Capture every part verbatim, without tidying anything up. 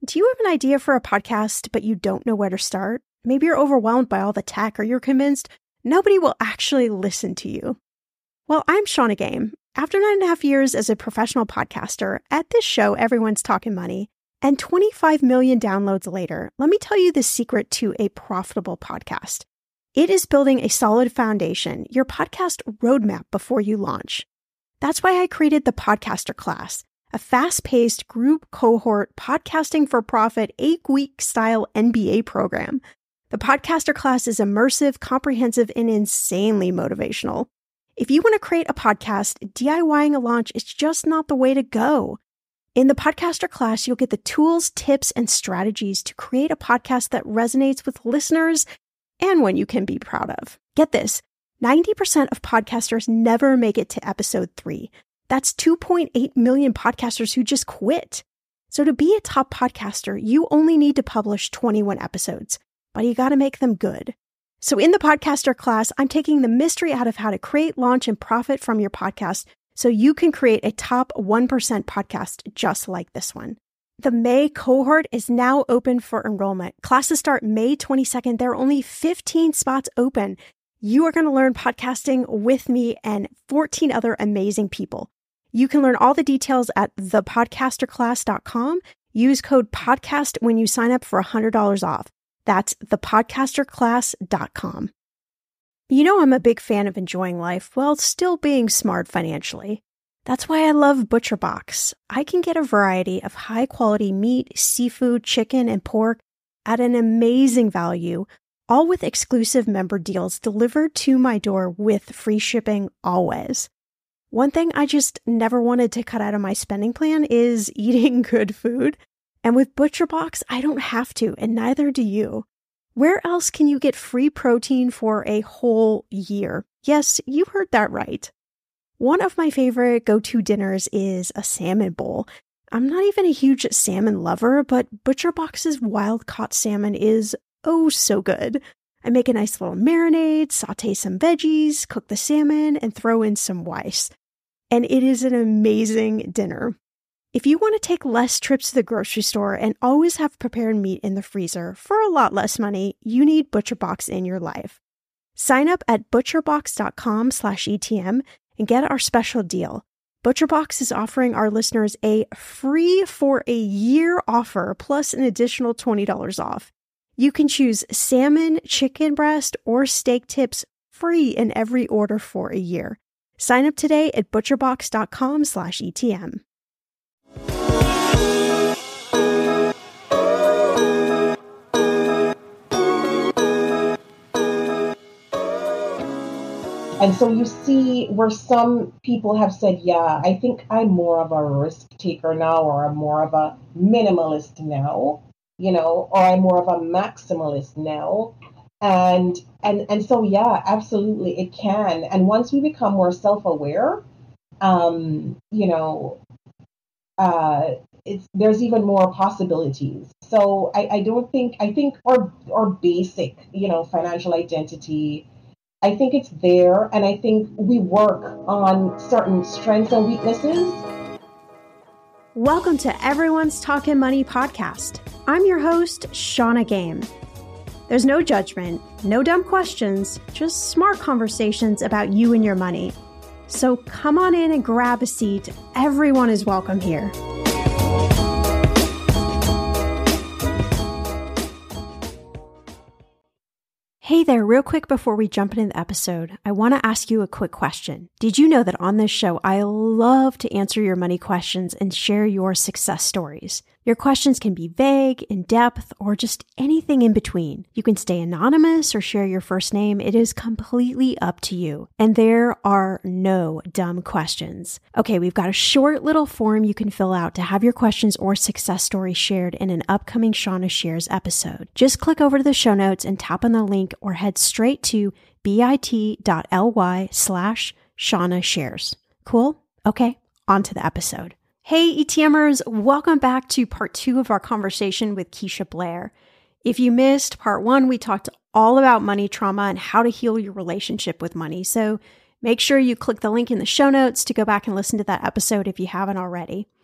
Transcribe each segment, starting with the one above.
Do you have an idea for a podcast, but you don't know where to start? Maybe you're overwhelmed by all the tech, or you're convinced nobody will actually listen to you. Well, I'm Shannah Game. After nine and a half years as a professional podcaster, at this show, everyone's talking money, and twenty-five million downloads later, let me tell you the secret to a profitable podcast. It is building a solid foundation, your podcast roadmap before you launch. That's why I created the Podcaster Class, a fast-paced group cohort podcasting for profit eight-week style M B A program. The Podcaster Class is immersive, comprehensive, and insanely motivational. If you want to create a podcast, DIYing a launch is just not the way to go. In the Podcaster Class, you'll get the tools, tips, and strategies to create a podcast that resonates with listeners and one you can be proud of. Get this, ninety percent of podcasters never make it to episode three. That's two point eight million podcasters who just quit. So to be a top podcaster, you only need to publish twenty-one episodes, but you got to make them good. So in the Podcaster Class, I'm taking the mystery out of how to create, launch, and profit from your podcast so you can create a top one percent podcast just like this one. The May cohort is now open for enrollment. Classes start May twenty-second. There are only fifteen spots open. You are going to learn podcasting with me and fourteen other amazing people. You can learn all the details at the podcaster class dot com. Use code PODCAST when you sign up for one hundred dollars off. That's the podcaster class dot com. You know I'm a big fan of enjoying life while still being smart financially. That's why I love ButcherBox. I can get a variety of high-quality meat, seafood, chicken, and pork at an amazing value, all with exclusive member deals delivered to my door with free shipping always. One thing I just never wanted to cut out of my spending plan is eating good food. And with ButcherBox, I don't have to, and neither do you. Where else can you get free protein for a whole year? Yes, you heard that right. One of my favorite go-to dinners is a salmon bowl. I'm not even a huge salmon lover, but ButcherBox's wild-caught salmon is oh so good. I make a nice little marinade, saute some veggies, cook the salmon, and throw in some rice. And it is an amazing dinner. If you want to take less trips to the grocery store and always have prepared meat in the freezer for a lot less money, you need ButcherBox in your life. Sign up at butcherbox dot com slash E T M and get our special deal. ButcherBox is offering our listeners a free for a year offer plus an additional twenty dollars off. You can choose salmon, chicken breast, or steak tips free in every order for a year. Sign up today at butcherbox dot com slash E T M. And so you see where some people have said, yeah, I think I'm more of a risk taker now, or I'm more of a minimalist now, you know, or I'm more of a maximalist now. And and and so, yeah, absolutely, it can. And once we become more self-aware, um, you know, uh, it's there's even more possibilities. So I, I don't think, I think our, our basic, you know, financial identity, I think it's there. And I think we work on certain strengths and weaknesses. Welcome to Everyone's Talking Money podcast. I'm your host, Shannah Game. There's no judgment, no dumb questions, just smart conversations about you and your money. So come on in and grab a seat. Everyone is welcome here. Hey there, real quick before we jump into the episode, I want to ask you a quick question. Did you know that on this show, I love to answer your money questions and share your success stories? Your questions can be vague, in-depth, or just anything in between. You can stay anonymous or share your first name. It is completely up to you. And there are no dumb questions. Okay, we've got a short little form you can fill out to have your questions or success story shared in an upcoming Shannah Shares episode. Just click over to the show notes and tap on the link or head straight to bit.ly slash Shannah Shares. Cool? Okay, on to the episode. Hey ETMers, welcome back to part two of our conversation with Keisha Blair. If you missed part one, we talked all about money trauma and how to heal your relationship with money. So make sure you click the link in the show notes to go back and listen to that episode if you haven't already.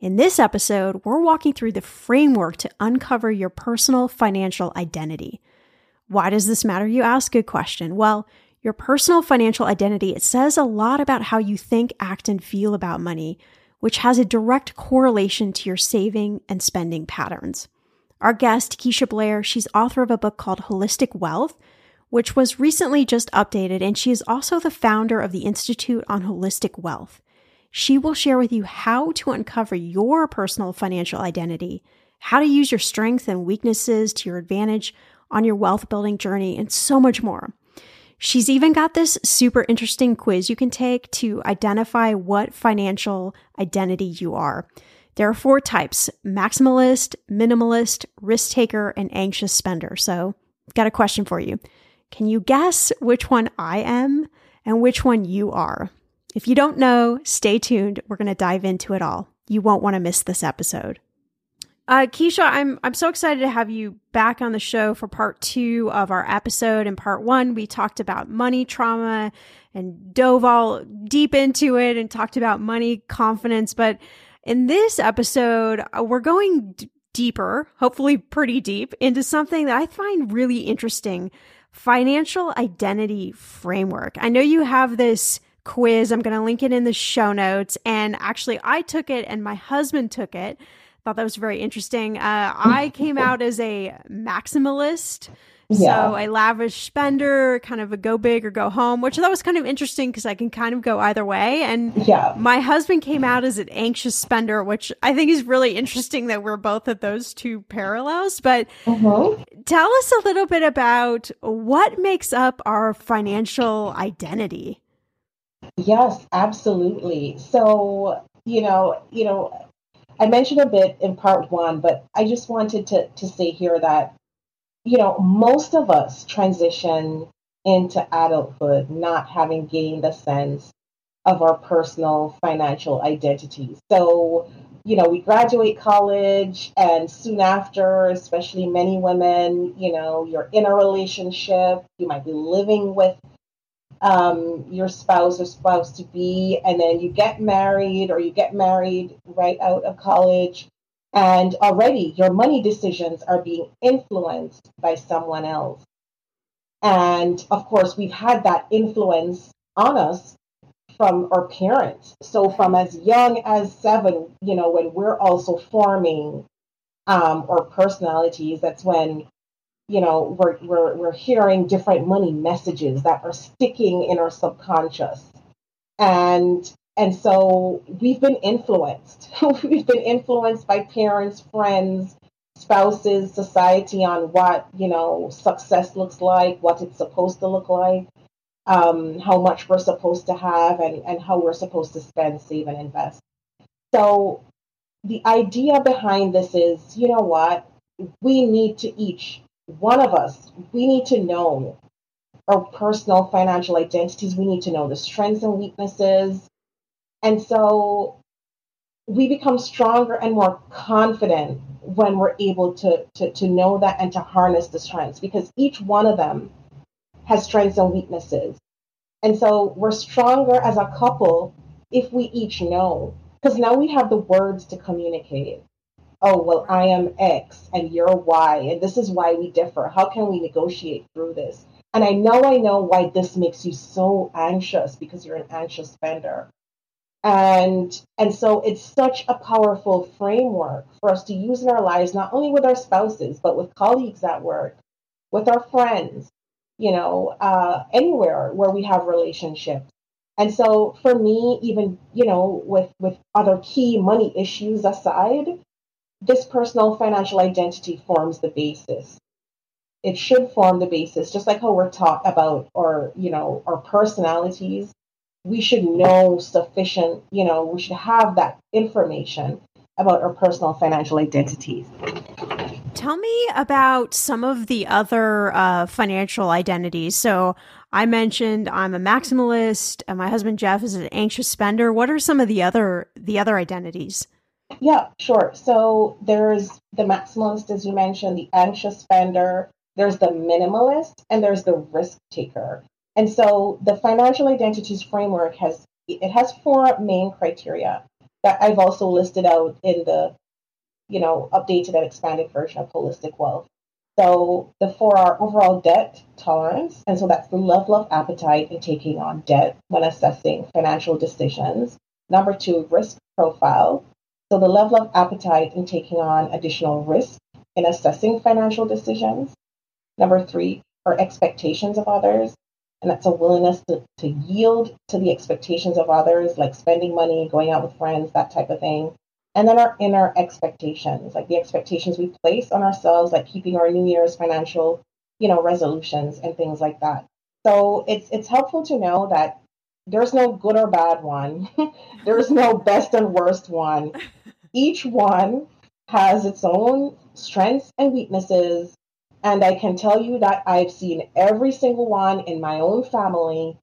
In this episode, we're walking through the framework to uncover your personal financial identity. Why does this matter, you ask? Good question. Well, your personal financial identity, it says a lot about how you think, act, and feel about money, which has a direct correlation to your saving and spending patterns. Our guest, Keisha Blair, she's author of a book called Holistic Wealth, which was recently just updated, and she is also the founder of the Institute on Holistic Wealth. She will share with you how to uncover your personal financial identity, how to use your strengths and weaknesses to your advantage on your wealth building journey, and so much more. She's even got this super interesting quiz you can take to identify what financial identity you are. There are four types: maximalist, minimalist, risk taker, and anxious spender. So I've got a question for you. Can you guess which one I am and which one you are? If you don't know, stay tuned. We're going to dive into it all. You won't want to miss this episode. Uh, Keisha, I'm I'm so excited to have you back on the show for part two of our episode. In part one, we talked about money trauma and dove all deep into it and talked about money confidence. But in this episode, we're going d- deeper, hopefully pretty deep, into something that I find really interesting: financial identity framework. I know you have this quiz. I'm going to link it in the show notes. And actually, I took it and my husband took it. Thought that was very interesting. Uh, I came out as a maximalist. Yeah. So a lavish spender, kind of a go big or go home, which I thought was kind of interesting because I can kind of go either way. And Yeah. my husband came out as an anxious spender, which I think is really interesting that we're both at those two parallels. But Mm-hmm. tell us a little bit about what makes up our financial identity. Yes, absolutely. So, you know, you know, I mentioned a bit in part one, but I just wanted to to say here that, you know, most of us transition into adulthood not having gained a sense of our personal financial identity. So, you know, we graduate college and soon after, especially many women, you know, you're in a relationship, you might be living with um, your spouse or spouse to be, and then you get married or you get married right out of college, and already your money decisions are being influenced by someone else. And of course, we've had that influence on us from our parents. So from as young as seven, you know, when we're also forming um, our personalities, that's when you know, we're, we're, we're hearing different money messages that are sticking in our subconscious. And, and so we've been influenced. We've been influenced by parents, friends, spouses, society on what, you know, success looks like, what it's supposed to look like, um, how much we're supposed to have, and, and how we're supposed to spend, save, and invest. So the idea behind this is, you know what, we need to each one of us, we need to know our personal financial identities. We need to know the strengths and weaknesses. And so we become stronger and more confident when we're able to, to, to know that and to harness the strengths, because each one of them has strengths and weaknesses. And so we're stronger as a couple if we each know, because now we have the words to communicate. Oh, well, I am X and you're Y, and this is why we differ. How can we negotiate through this? And I know I know why this makes you so anxious, because you're an anxious spender. And and so it's such a powerful framework for us to use in our lives, not only with our spouses, but with colleagues at work, with our friends, you know, uh, anywhere where we have relationships. And so for me, even, you know, with, with other key money issues aside, this personal financial identity forms the basis. It should form the basis, just like how we're taught about our, you know, our personalities. We should know sufficient, you know, we should have that information about our personal financial identities. Tell me about some of the other uh, financial identities. So I mentioned I'm a maximalist, and my husband Jeff is an anxious spender. What are some of the other the other identities? Yeah, sure. So there's the maximalist, as you mentioned, the anxious spender, there's the minimalist, and there's the risk taker. And so the financial identities framework has it has four main criteria. that I've also listed out in the, you know, updated and expanded version of Holistic Wealth. So the for our overall debt tolerance, and so that's the level of appetite in taking on debt when assessing financial decisions. Number two, risk profile. So the level of appetite in taking on additional risk in assessing financial decisions. Number three, our expectations of others. And that's a willingness to, to yield to the expectations of others, like spending money, going out with friends, that type of thing. And then our inner expectations, like the expectations we place on ourselves, like keeping our New Year's financial, you know, resolutions and things like that. So it's it's helpful to know that there's no good or bad one. There's no best and worst one. Each one has its own strengths and weaknesses. And I can tell you that I've seen every single one in my own family.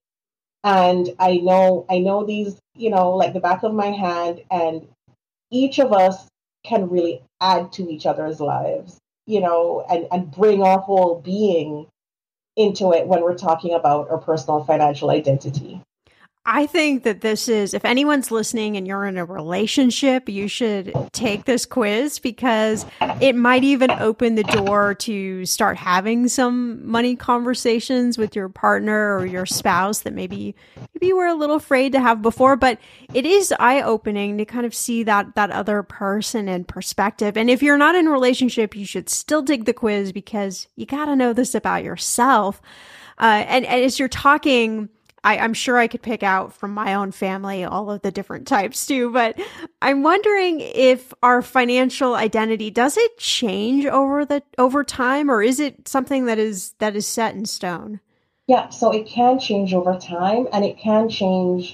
And I know I know these, you know, like the back of my hand. And each of us can really add to each other's lives, you know, and, and bring our whole being into it when we're talking about our personal financial identity. I think that this is, if anyone's listening and you're in a relationship, you should take this quiz because it might even open the door to start having some money conversations with your partner or your spouse that maybe maybe you were a little afraid to have before. But it is eye-opening to kind of see that that other person in perspective. And if you're not in a relationship, you should still take the quiz because you got to know this about yourself. Uh, and, and as you're talking, I, I'm sure I could pick out from my own family all of the different types too, but I'm wondering if our financial identity, does it change over the over time, or is it something that is that is set in stone? Yeah, so it can change over time, and it can change,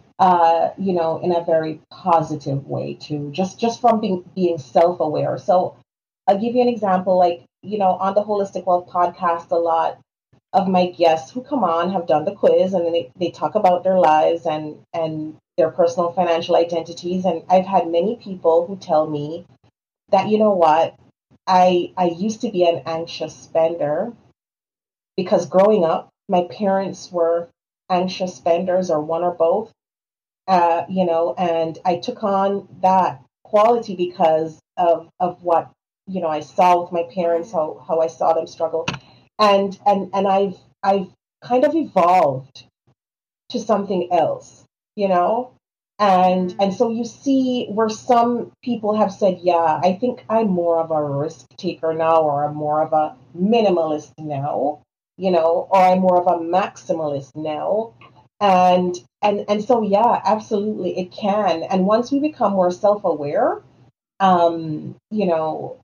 uh, you know, in a very positive way too. Just just from being being self-aware. So I'll give you an example. Like, you know, on the Holistic Wealth podcast, a lot of my guests who come on have done the quiz, and then they, they talk about their lives and, and their personal financial identities. And I've had many people who tell me that, you know what, I I used to be an anxious spender because growing up, my parents were anxious spenders or one or both, uh, you know, and I took on that quality because of, of what, you know, I saw with my parents, how, how I saw them struggle. And and and I've I've kind of evolved to something else, you know? And and so you see where some people have said, yeah, I think I'm more of a risk taker now, or I'm more of a minimalist now, you know, or I'm more of a maximalist now. And and and so yeah, absolutely it can. And once we become more self-aware, um, you know,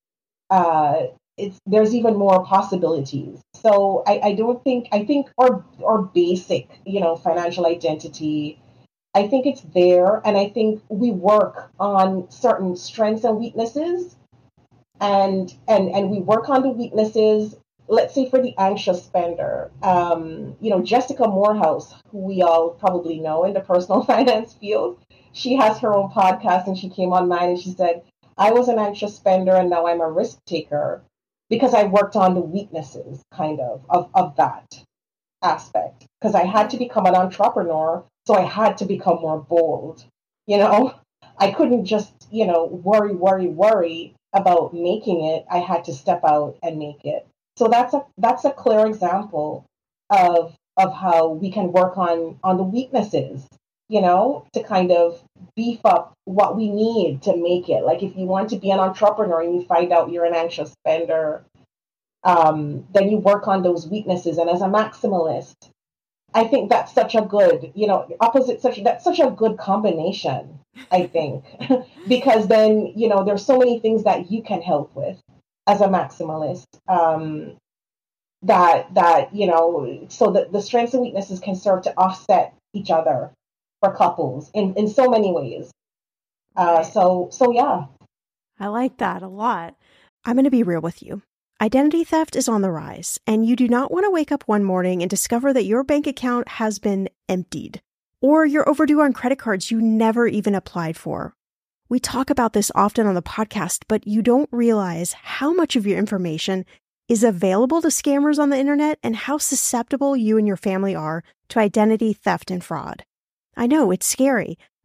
uh it's there's even more possibilities. So I, I don't think I think our our basic, you know, financial identity, I think it's there, and I think we work on certain strengths and weaknesses, and and and we work on the weaknesses. Let's say for the anxious spender, um, you know, Jessica Morehouse, who we all probably know in the personal finance field, she has her own podcast, and she came on mine and she said, I was an anxious spender and now I'm a risk taker because I worked on the weaknesses kind of of, of that aspect. Because I had to become an entrepreneur, so I had to become more bold. You know, I couldn't just, you know, worry, worry, worry about making it. I had to step out and make it. So that's a that's a clear example of of how we can work on on the weaknesses, you know, to kind of beef up what we need to make it. Like if you want to be an entrepreneur and you find out you're an anxious spender, um, then you work on those weaknesses. And as a maximalist, I think that's such a good, you know, opposite such that's such a good combination, I think, because then, you know, there's so many things that you can help with as a maximalist. Um, that that you know, so that the strengths and weaknesses can serve to offset each other for couples in, in so many ways. Uh, so so yeah. I like that a lot. I'm going to be real with you. Identity theft is on the rise, and you do not want to wake up one morning and discover that your bank account has been emptied, or you're overdue on credit cards you never even applied for. We talk about this often on the podcast, but you don't realize how much of your information is available to scammers on the internet and how susceptible you and your family are to identity theft and fraud. I know it's scary,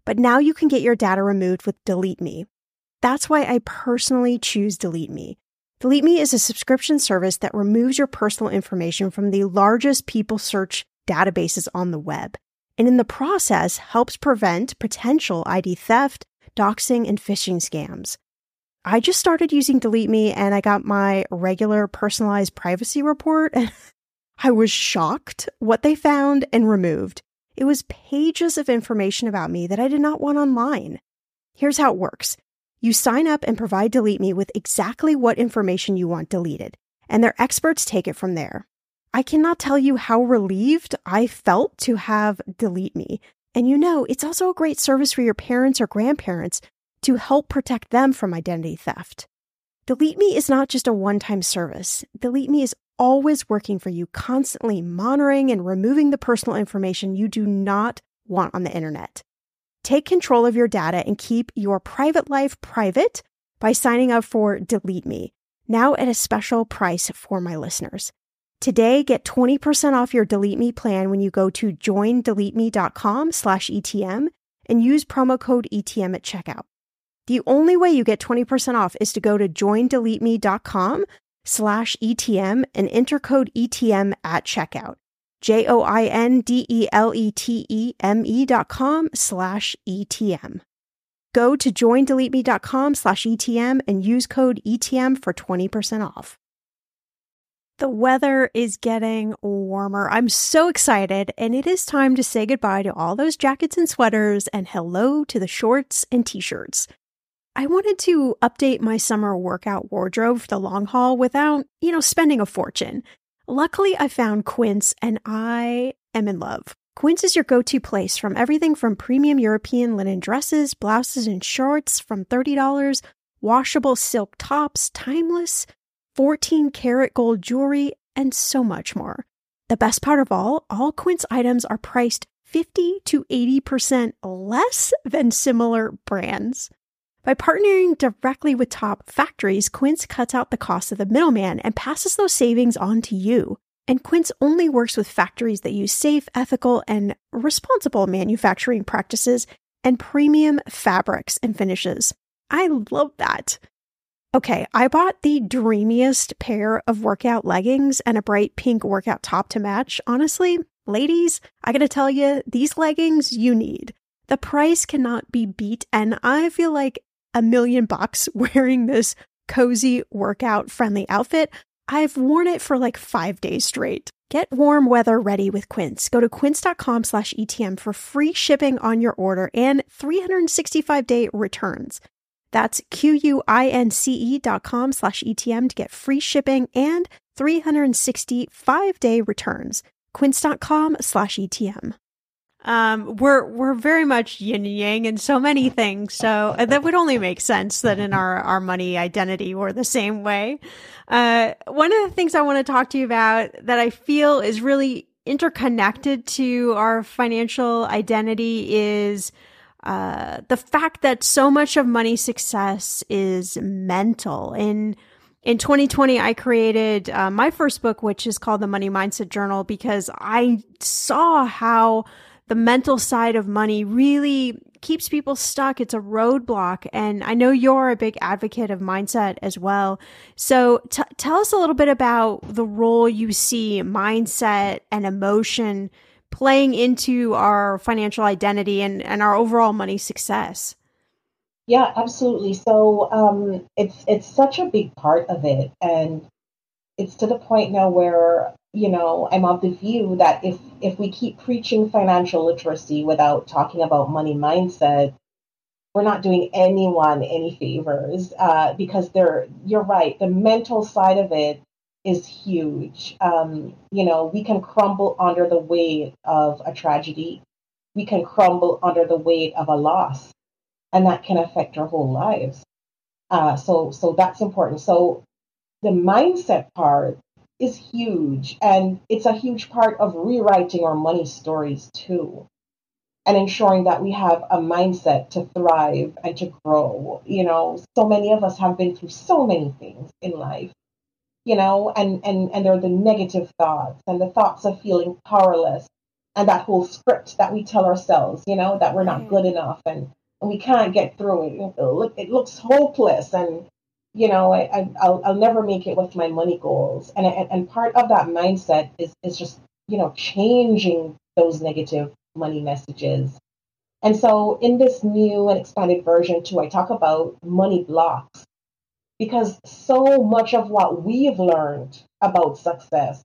but now you can get your data removed with Delete Me. That's why I personally choose Delete Me. Delete Me is a subscription service that removes your personal information from the largest people search databases on the web, and in the process helps prevent potential I D theft, doxing, and phishing scams. I just started using Delete Me and I got my regular personalized privacy report and I was shocked what they found and removed. It was pages of information about me that I did not want online. Here's how it works. You sign up and provide Delete Me with exactly what information you want deleted, and their experts take it from there. I cannot tell you how relieved I felt to have Delete Me. And you know, it's also a great service for your parents or grandparents to help protect them from identity theft. Delete Me is not just a one-time service. Delete Me is always working for you, constantly monitoring and removing the personal information you do not want on the internet. Take control of your data and keep your private life private by signing up for Delete Me, now at a special price for my listeners. Today, get twenty percent off your Delete Me plan when you go to joindeleteme.com slash ETM and use promo code E T M at checkout. The only way you get twenty percent off is to go to joindeleteme.com slash ETM and enter code E T M at checkout. J-O-I-N-D-E-L-E-T-E-M-E dot com slash E-T-M. Go to joindeleteme.com slash ETM and use code E T M for twenty percent off. The weather is getting warmer. I'm so excited, and it is time to say goodbye to all those jackets and sweaters and hello to the shorts and t-shirts. I wanted to update my summer workout wardrobe for the long haul without, you know, spending a fortune. Luckily, I found Quince, and I am in love. Quince is your go-to place from everything from premium European linen dresses, blouses, and shorts from thirty dollars, washable silk tops, timeless, fourteen karat gold jewelry, and so much more. The best part of all, all Quince items are priced fifty to eighty percent less than similar brands. By partnering directly with top factories, Quince cuts out the cost of the middleman and passes those savings on to you. And Quince only works with factories that use safe, ethical, and responsible manufacturing practices and premium fabrics and finishes. I love that. Okay, I bought the dreamiest pair of workout leggings and a bright pink workout top to match. Honestly, ladies, I gotta tell you, these leggings you need. The price cannot be beat, and I feel like a million bucks wearing this cozy workout friendly outfit. I've worn it for like five days straight. Get warm weather ready with Quince. Go to quince.com slash ETM for free shipping on your order and three hundred sixty-five day returns. That's Q-U-I-N-C-E dot com slash ETM to get free shipping and three hundred sixty-five day returns. Quince.com slash ETM. Um, we're we're very much yin and yang in so many things, so that would only make sense that in our, our money identity we're the same way. Uh, one of the things I want to talk to you about that I feel is really interconnected to our financial identity is uh, the fact that so much of money success is mental. In in twenty twenty, I created uh, my first book, which is called The Money Mindset Journal, because I saw how the mental side of money really keeps people stuck. It's a roadblock. And I know you're a big advocate of mindset as well. So t- tell us a little bit about the role you see mindset and emotion playing into our financial identity and, and our overall money success. Yeah, absolutely. So um, it's it's such a big part of it. And it's to the point now where, you know, I'm of the view that if if we keep preaching financial literacy without talking about money mindset, we're not doing anyone any favors uh, because they're, you're right, the mental side of it is huge. Um, you know, we can crumble under the weight of a tragedy. We can crumble under the weight of a loss, and that can affect our whole lives. Uh, so, so that's important. So the mindset part is huge, and it's a huge part of rewriting our money stories too, and ensuring that we have a mindset to thrive and to grow. You know, so many of us have been through so many things in life, you know, and and and there are the negative thoughts and the thoughts of feeling powerless and that whole script that we tell ourselves, you know, that we're not good enough and, and we can't get through it. It, look, it looks hopeless, and you know, I, I I'll, I'll never make it with my money goals. And, and and part of that mindset is is just, you know, changing those negative money messages. And so in this new and expanded version too, I talk about money blocks, because so much of what we've learned about success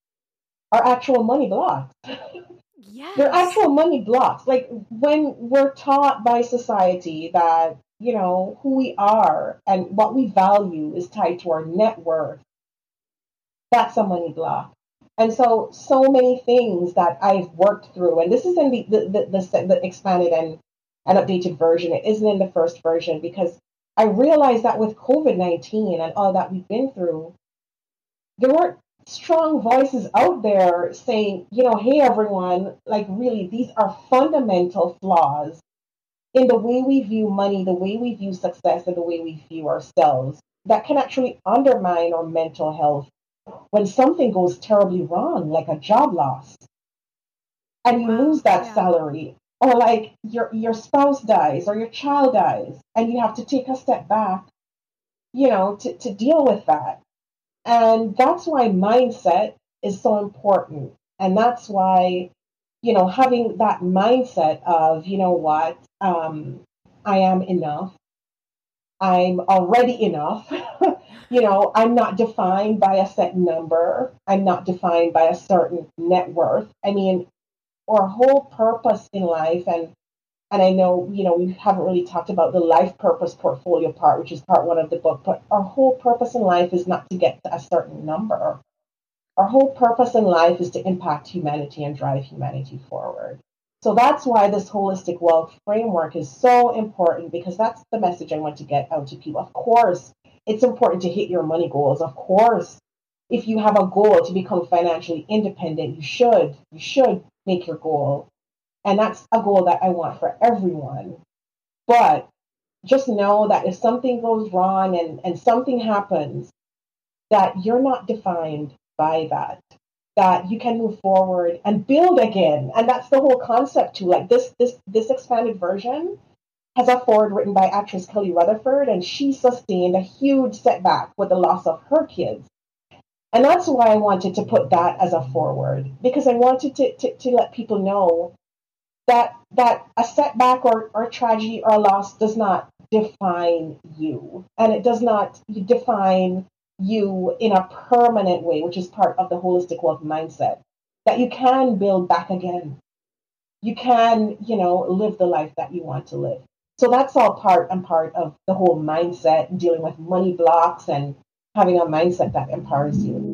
are actual money blocks. Yes. They're actual money blocks. Like when we're taught by society that, you know, who we are and what we value is tied to our net worth, that's a money block. And so, so many things that I've worked through, and this is in the the, the, the, the expanded and, and updated version. It isn't in the first version, because I realized that with COVID nineteen and all that we've been through, there weren't strong voices out there saying, you know, hey, everyone, like really, these are fundamental flaws in the way we view money, the way we view success, and the way we view ourselves that can actually undermine our mental health when something goes terribly wrong, like a job loss, and you Wow. lose that Yeah. salary, or like your your spouse dies or your child dies, and you have to take a step back, you know, to, to deal with that. And that's why mindset is so important. And that's why, you know, having that mindset of, you know what, um, I am enough. I'm already enough. You know, I'm not defined by a set number. I'm not defined by a certain net worth. I mean, our whole purpose in life, and and I know, you know, we haven't really talked about the life purpose portfolio part, which is part one of the book, but our whole purpose in life is not to get to a certain number. Our whole purpose in life is to impact humanity and drive humanity forward. So that's why this holistic wealth framework is so important, because that's the message I want to get out to people. Of course, it's important to hit your money goals. Of course, if you have a goal to become financially independent, you should, you should make your goal. And that's a goal that I want for everyone. But just know that if something goes wrong and, and something happens, that you're not defined by that, that you can move forward and build again. And that's the whole concept too. Like this, this, this expanded version has a forward written by actress Kelly Rutherford, and she sustained a huge setback with the loss of her kids. And that's why I wanted to put that as a forward, because I wanted to, to, to let people know that that a setback or, or tragedy or loss does not define you. And it does not define you in a permanent way, which is part of the holistic wealth mindset, that you can build back again. You can, you know, live the life that you want to live. So that's all part and part of the whole mindset, dealing with money blocks and having a mindset that empowers you.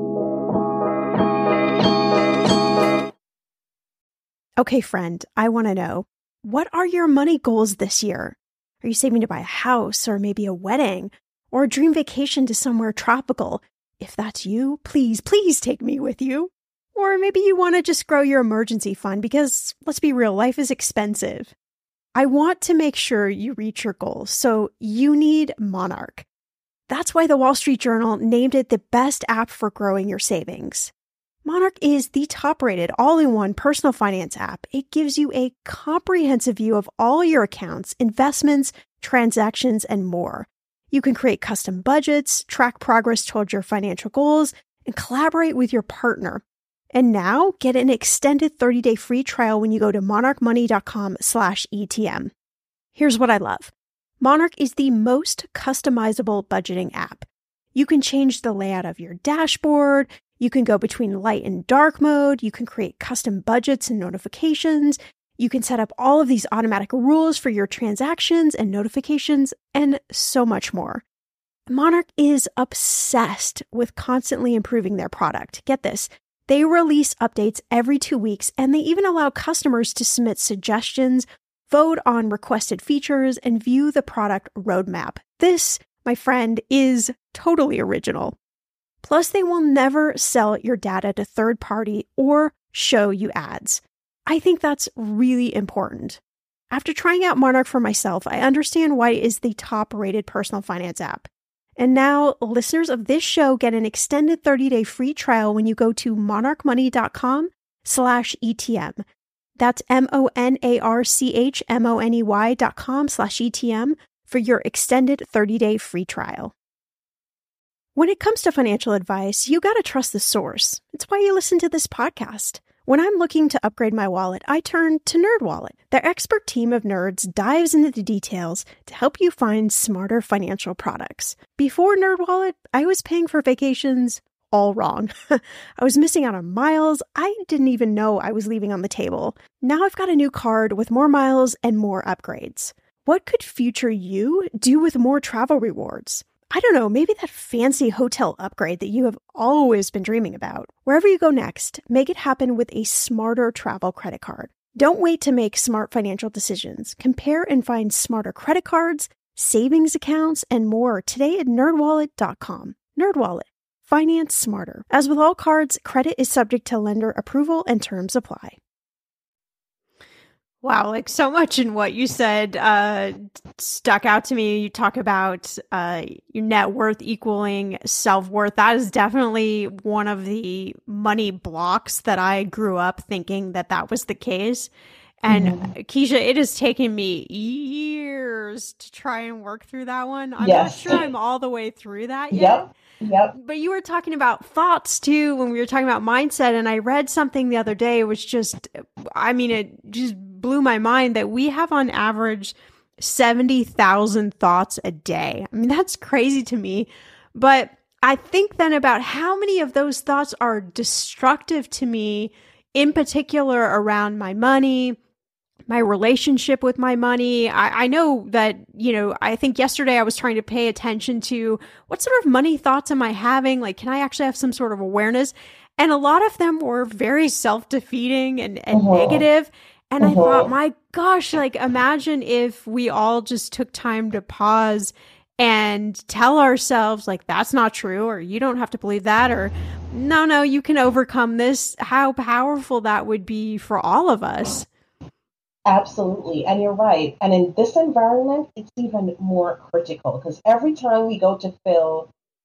Okay, friend, I want to know, what are your money goals this year? Are you saving to buy a house, or maybe a wedding, or a dream vacation to somewhere tropical? If that's you, please, please take me with you. Or maybe you want to just grow your emergency fund because, let's be real, life is expensive. I want to make sure you reach your goals, so you need Monarch. That's why the Wall Street Journal named it the best app for growing your savings. Monarch is the top-rated all-in-one personal finance app. It gives you a comprehensive view of all your accounts, investments, transactions, and more. You can create custom budgets, track progress toward your financial goals, and collaborate with your partner. And now, get an extended thirty-day free trial when you go to monarchmoney.com slash ETM. Here's what I love. Monarch is the most customizable budgeting app. You can change the layout of your dashboard. You can go between light and dark mode. You can create custom budgets and notifications. You can set up all of these automatic rules for your transactions and notifications, and so much more. Monarch is obsessed with constantly improving their product. Get this. They release updates every two weeks, and they even allow customers to submit suggestions, vote on requested features, and view the product roadmap. This, my friend, is totally original. Plus, they will never sell your data to third party or show you ads. I think that's really important. After trying out Monarch for myself, I understand why it is the top-rated personal finance app. And now, listeners of this show get an extended thirty-day free trial when you go to monarchmoney.com slash ETM. That's M-O-N-A-R-C-H-M-O-N-E-Y dot com slash ETM for your extended thirty-day free trial. When it comes to financial advice, you gotta trust the source. It's why you listen to this podcast. When I'm looking to upgrade my wallet, I turn to NerdWallet. Their expert team of nerds dives into the details to help you find smarter financial products. Before NerdWallet, I was paying for vacations all wrong. I was missing out on miles I didn't even know I was leaving on the table. Now I've got a new card with more miles and more upgrades. What could future you do with more travel rewards? I don't know, maybe that fancy hotel upgrade that you have always been dreaming about. Wherever you go next, make it happen with a smarter travel credit card. Don't wait to make smart financial decisions. Compare and find smarter credit cards, savings accounts, and more today at nerd wallet dot com. NerdWallet. Finance smarter. As with all cards, credit is subject to lender approval and terms apply. Wow, like so much in what you said uh, stuck out to me. You talk about uh, your net worth equaling self-worth. That is definitely one of the money blocks that I grew up thinking that that was the case. And mm-hmm. Keisha, it has taken me years to try and work through that one. I'm yes. not sure I'm all the way through that yet. Yep. Yep. But you were talking about thoughts too when we were talking about mindset. And I read something the other day, which just, I mean, it just blew my mind that we have on average seventy thousand thoughts a day. I mean, that's crazy to me. But I think then about how many of those thoughts are destructive to me, in particular around my money, my relationship with my money. I, I know that, you know, I think yesterday I was trying to pay attention to what sort of money thoughts am I having? Like, can I actually have some sort of awareness? And a lot of them were very self-defeating and, and uh-huh. negative. And uh-huh. I thought, my gosh, like, imagine if we all just took time to pause and tell ourselves, like, that's not true, or you don't have to believe that, or no, no, you can overcome this. How powerful that would be for all of us. Absolutely. And you're right. And in this environment, it's even more critical because every time we go to fill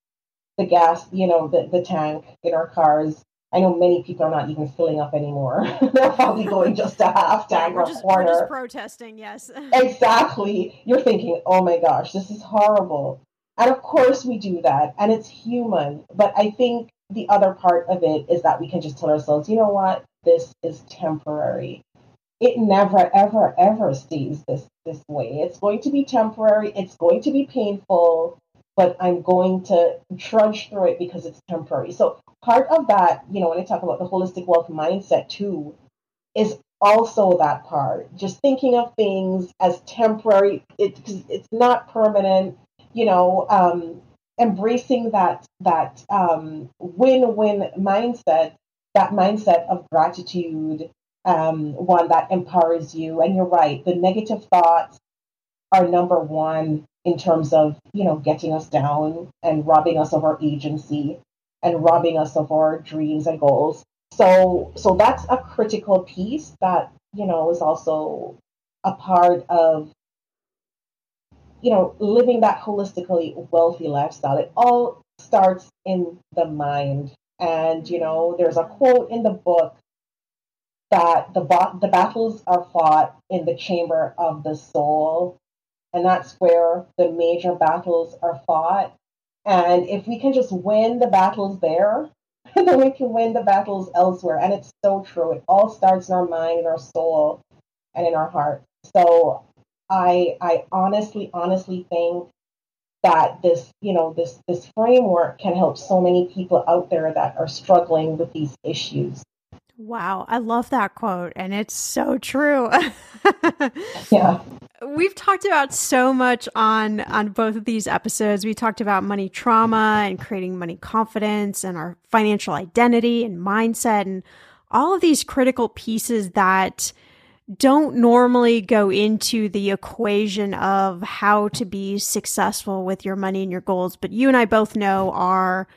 the gas, you know, the, the tank in our cars, I know many people are not even filling up anymore. They're probably going just a half tank yeah, or a just, quarter. We're just protesting, yes. Exactly. You're thinking, oh my gosh, this is horrible. And of course we do that. And it's human. But I think the other part of it is that we can just tell ourselves, you know what, this is temporary. It never, ever, ever stays this, this way. It's going to be temporary. It's going to be painful, but I'm going to trudge through it because it's temporary. So part of that, you know, when I talk about the holistic wealth mindset too, is also that part. Just thinking of things as temporary. It, it's not permanent, you know, um, embracing that, that um, win-win mindset, that mindset of gratitude, Um, one that empowers you. And you're right, the negative thoughts are number one in terms of, you know, getting us down and robbing us of our agency and robbing us of our dreams and goals. So, so that's a critical piece that, you know, is also a part of, you know, living that holistically wealthy lifestyle. It all starts in the mind. And, you know, there's a quote in the book that the bo- the battles are fought in the chamber of the soul, and that's where the major battles are fought. And if we can just win the battles there, then we can win the battles elsewhere. And it's so true. It all starts in our mind, in our soul, and in our heart. So I I honestly, honestly think that this, you know, this this framework can help so many people out there that are struggling with these issues. Wow, I love that quote, and it's so true. Yeah. We've talked about so much on on both of these episodes. We talked about money trauma and creating money confidence and our financial identity and mindset and all of these critical pieces that don't normally go into the equation of how to be successful with your money and your goals, but you and I both know are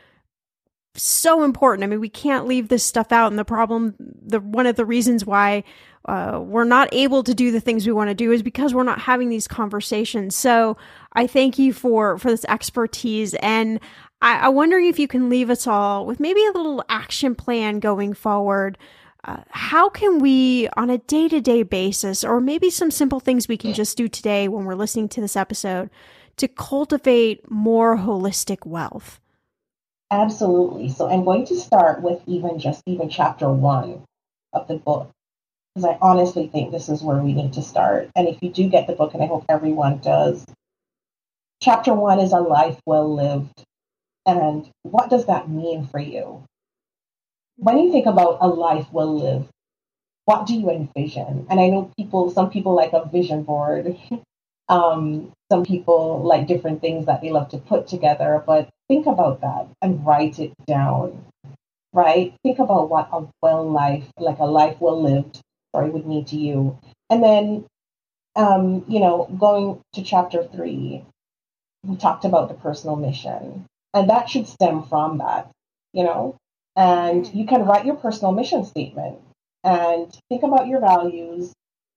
so important. I mean, we can't leave this stuff out. And the problem, the one of the reasons why uh, we're not able to do the things we want to do is because we're not having these conversations. So I thank you for, for this expertise. And I, I'm wondering if you can leave us all with maybe a little action plan going forward Uh, how can we, on a day-to-day basis, or maybe some simple things we can just do today when we're listening to this episode, to cultivate more holistic wealth? Absolutely. So I'm going to start with even just even chapter one of the book, because I honestly think this is where we need to start. And if you do get the book, and I hope everyone does, chapter one is a life well lived. And what does that mean for you? When you think about a life well lived, what do you envision? And I know people, some people like a vision board. Um, some people like different things that they love to put together, but think about that and write it down, right? Think about what a well life, like a life well lived, sorry, would mean to you. And then, um, you know, going to chapter three, we talked about the personal mission, and that should stem from that, you know, and you can write your personal mission statement and think about your values.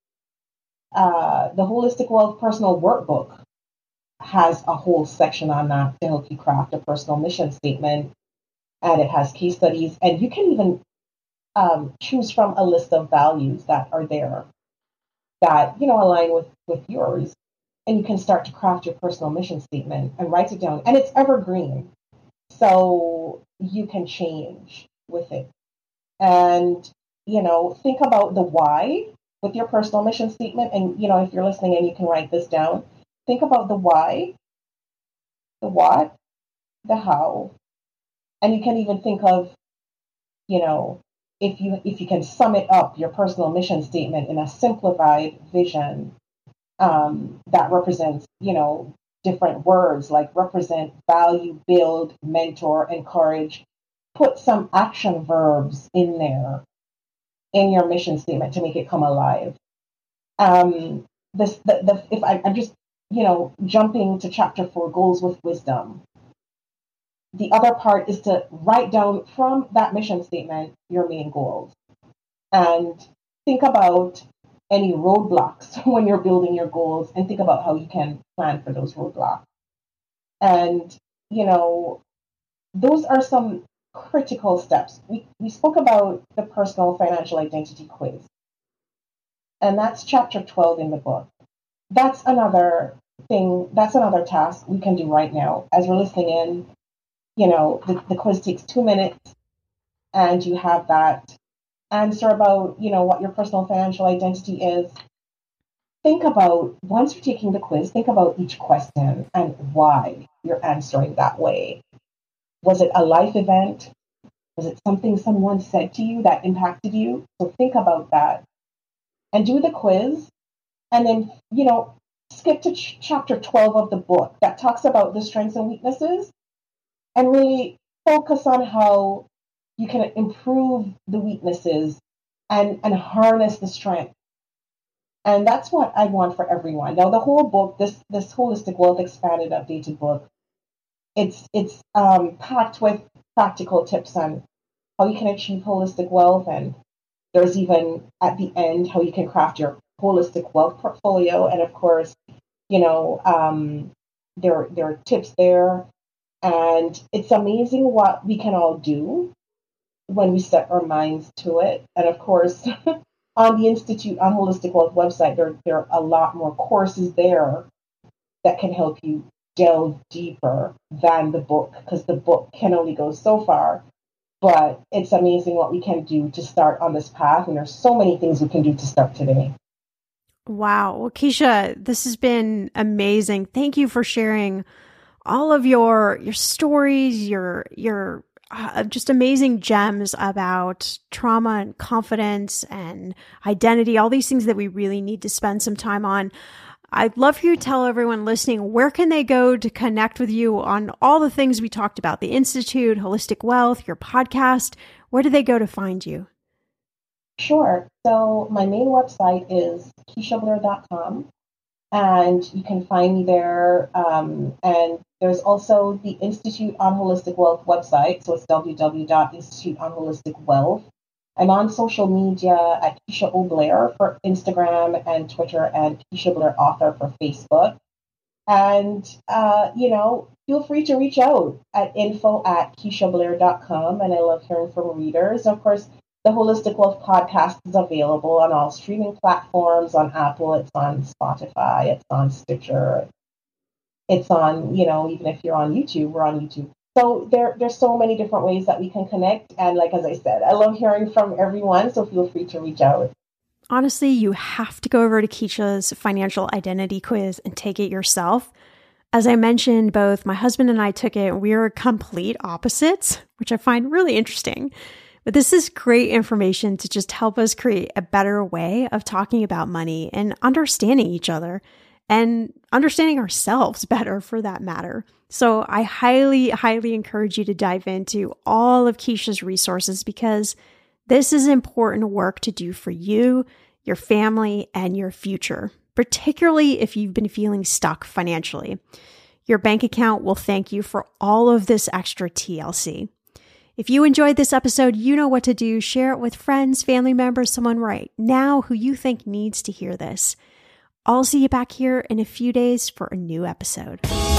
Uh, the Holistic Wealth Personal Workbook has a whole section on that to help you craft a personal mission statement. And it has case studies, and you can even um, choose from a list of values that are there that, you know, align with, with yours. And you can start to craft your personal mission statement and write it down. And it's evergreen. So you can change with it. And, you know, think about the why with your personal mission statement. And, you know, if you're listening and you can write this down, think about the why, the what, the how. And you can even think of, you know, if you if you can sum it up, your personal mission statement in a simplified vision um, that represents, you know, different words like represent, value, build, mentor, encourage. Put some action verbs in there in your mission statement to make it come alive. Um, this the, the if I, I'm just, you know, jumping to chapter four, goals with wisdom. The other part is to write down from that mission statement your main goals and think about any roadblocks when you're building your goals and think about how you can plan for those roadblocks. And, you know, those are some critical steps. We, we spoke about the personal financial identity quiz, and that's chapter twelve in the book. That's another thing, that's another task we can do right now as we're listening in. You know, the, the quiz takes two minutes and you have that answer about, you know, what your personal financial identity is. Think about, once you're taking the quiz, think about each question and why you're answering that way. Was it a life event? Was it something someone said to you that impacted you? So think about that and do the quiz. And then, you know, skip to ch- chapter twelve of the book that talks about the strengths and weaknesses and really focus on how you can improve the weaknesses and, and harness the strength. And that's what I want for everyone. Now, the whole book, this this holistic wealth expanded updated book, it's it's um, packed with practical tips on how you can achieve holistic wealth, and there's even at the end how you can craft your holistic wealth portfolio. And of course, you know, um, there there are tips there, and it's amazing what we can all do when we set our minds to it. And of course, on the Institute on Holistic Wealth website, there, there are a lot more courses there that can help you delve deeper than the book, because the book can only go so far. But it's amazing what we can do to start on this path. And there's so many things we can do to start today. Wow. Well, Keisha, this has been amazing. Thank you for sharing all of your your stories, your your uh, just amazing gems about trauma and confidence and identity, all these things that we really need to spend some time on. I'd love for you to tell everyone listening, where can they go to connect with you on all the things we talked about, the Institute, Holistic Wealth, your podcast? Where do they go to find you? Sure. So my main website is keisha blair dot com, and you can find me there. Um, and there's also the Institute on Holistic Wealth website. So it's w w w dot institute on holistic wealth. I'm on social media at Keisha O. Blair for Instagram and Twitter, and Keisha Blair Author for Facebook. And, uh, you know, feel free to reach out at info at keisha blair dot com. And I love hearing from readers. Of course, The Holistic Wealth Podcast is available on all streaming platforms. On Apple, it's on Spotify, it's on Stitcher, it's on, you know, even if you're on YouTube, we're on YouTube. So there, there's so many different ways that we can connect. And like, as I said, I love hearing from everyone, so feel free to reach out. Honestly, you have to go over to Keisha's financial identity quiz and take it yourself. As I mentioned, both my husband and I took it, and we are complete opposites, which I find really interesting. But this is great information to just help us create a better way of talking about money and understanding each other and understanding ourselves better for that matter. So I highly, highly encourage you to dive into all of Keisha's resources because this is important work to do for you, your family, and your future, particularly if you've been feeling stuck financially. Your bank account will thank you for all of this extra T L C. If you enjoyed this episode, you know what to do. Share it with friends, family members, someone right now who you think needs to hear this. I'll see you back here in a few days for a new episode.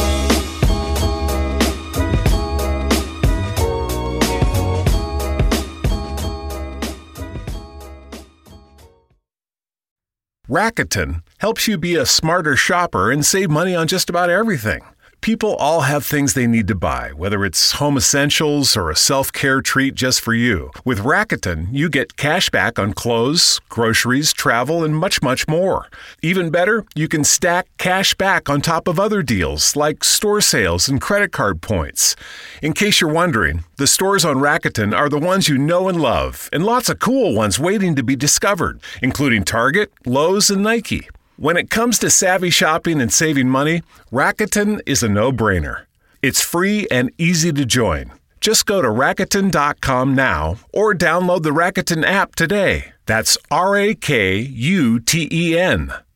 Rakuten helps you be a smarter shopper and save money on just about everything. People all have things they need to buy, whether it's home essentials or a self-care treat just for you. With Rakuten, you get cash back on clothes, groceries, travel, and much, much more. Even better, you can stack cash back on top of other deals like store sales and credit card points. In case you're wondering, the stores on Rakuten are the ones you know and love, and lots of cool ones waiting to be discovered, including Target, Lowe's, and Nike. When it comes to savvy shopping and saving money, Rakuten is a no-brainer. It's free and easy to join. Just go to Rakuten dot com now or download the Rakuten app today. That's R A K U T E N.